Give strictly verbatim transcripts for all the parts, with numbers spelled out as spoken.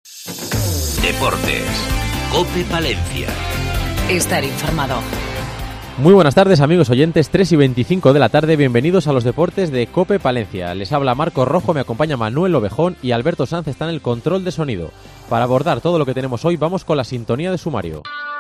Deportes. COPE Palencia. Estar informado. Muy buenas tardes, amigos oyentes, tres y veinticinco de la tarde, bienvenidos a los deportes de COPE Palencia. Les habla Marcos Rojo, me acompaña Manuel Ovejón y Alberto Sanz está en el control de sonido. Para abordar todo lo que tenemos hoy, vamos con la sintonía de sumario.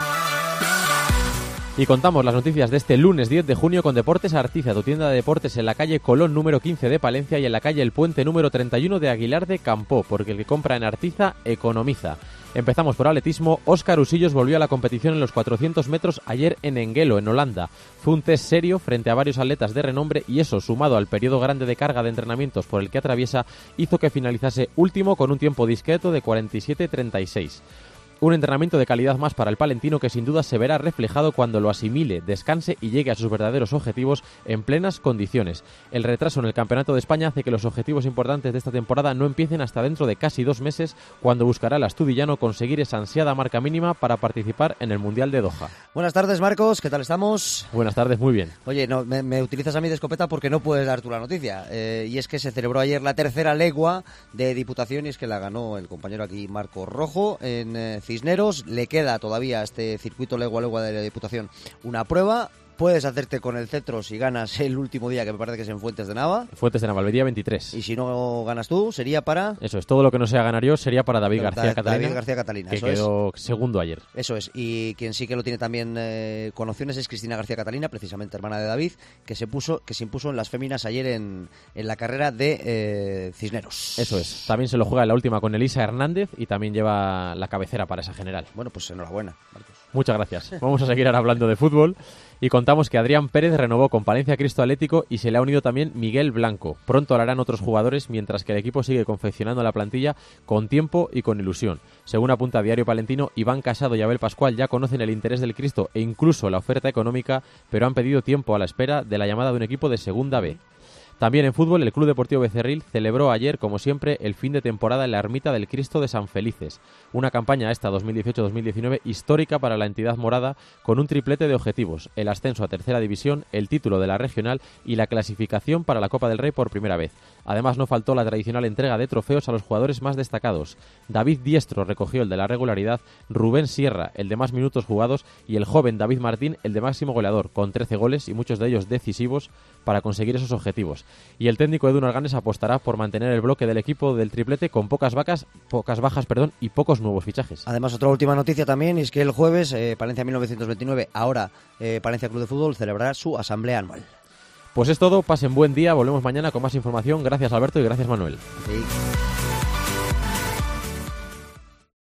Y contamos las noticias de este lunes diez de junio con Deportes Artiza, tu tienda de deportes en la calle Colón número quince de Palencia y en la calle El Puente número treinta y uno de Aguilar de Campoo, porque el que compra en Artiza economiza. Empezamos por atletismo. Óscar Usillos volvió a la competición en los cuatrocientos metros ayer en Enguelo, en Holanda. Fue un test serio frente a varios atletas de renombre y eso, sumado al periodo grande de carga de entrenamientos por el que atraviesa, hizo que finalizase último con un tiempo discreto de cuarenta y siete treinta y seis. Un entrenamiento de calidad más para el palentino que sin duda se verá reflejado cuando lo asimile, descanse y llegue a sus verdaderos objetivos en plenas condiciones. El retraso en el Campeonato de España hace que los objetivos importantes de esta temporada no empiecen hasta dentro de casi dos meses, cuando buscará el astudillano conseguir esa ansiada marca mínima para participar en el Mundial de Doha. Buenas tardes, Marcos, ¿qué tal estamos? Buenas tardes, muy bien. Oye, no, me, me utilizas a mí de escopeta porque no puedes dar tú la noticia. Eh, y es que se celebró ayer la tercera legua de Diputaciones, que la ganó el compañero aquí, Marcos Rojo, en eh, Cisneros. Le queda todavía a este circuito legua-legua de la Diputación una prueba. Puedes hacerte con el cetro si ganas el último día, que me parece que es en Fuentes de Nava. Fuentes de Nava, el día veintitrés. Y si no ganas tú, sería para... Eso es, todo lo que no sea ganar yo sería para David García da, Catalina. David García Catalina, que eso quedó es. segundo ayer. Eso es, y quien sí que lo tiene también eh, con opciones es Cristina García Catalina, precisamente hermana de David, que se puso que se impuso en las féminas ayer en, en la carrera de eh, Cisneros. Eso es, también se lo juega en la última con Elisa Hernández y también lleva la cabecera para esa general. Bueno, pues enhorabuena, Marcos. Muchas gracias. Vamos a seguir ahora hablando de fútbol y contamos que Adrián Pérez renovó con Palencia Cristo Atlético y se le ha unido también Miguel Blanco. Pronto lo harán otros jugadores, mientras que el equipo sigue confeccionando la plantilla con tiempo y con ilusión. Según apunta Diario Palentino, Iván Casado y Abel Pascual ya conocen el interés del Cristo e incluso la oferta económica, pero han pedido tiempo a la espera de la llamada de un equipo de Segunda B. También en fútbol, el Club Deportivo Becerril celebró ayer, como siempre, el fin de temporada en la Ermita del Cristo de San Felices. Una campaña esta dos mil dieciocho dos mil diecinueve histórica para la entidad morada, con un triplete de objetivos: el ascenso a tercera división, el título de la regional y la clasificación para la Copa del Rey por primera vez. Además, no faltó la tradicional entrega de trofeos a los jugadores más destacados. David Diestro recogió el de la regularidad, Rubén Sierra el de más minutos jugados y el joven David Martín el de máximo goleador, con trece goles y muchos de ellos decisivos para conseguir esos objetivos. Y el técnico Edu Narganes apostará por mantener el bloque del equipo del triplete con pocas vacas, pocas bajas, perdón, y pocos nuevos fichajes. Además, otra última noticia también es que el jueves eh, Palencia mil novecientos veintinueve, ahora eh, Palencia Club de Fútbol, celebrará su asamblea anual. Pues es todo, pasen buen día, volvemos mañana con más información. Gracias, Alberto, y gracias, Manuel. Sí.